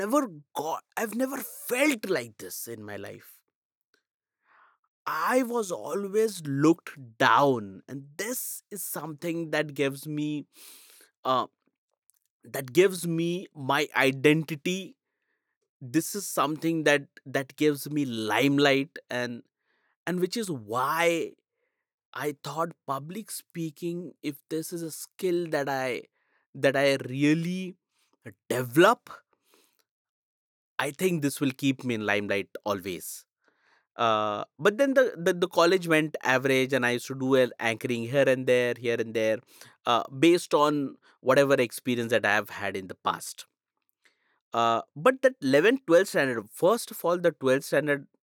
I've never felt like this in my life. I was always looked down, and this is something uh that gives me my identity. This is something that gives me limelight, and which is why I thought public speaking, if this is a skill that I really develop, I think this will keep me in limelight always. But then the college went average, and I used to do anchoring here and there, based on whatever experience that I have had in the past. But that 11th, 12th standard, first of all, the 12th standard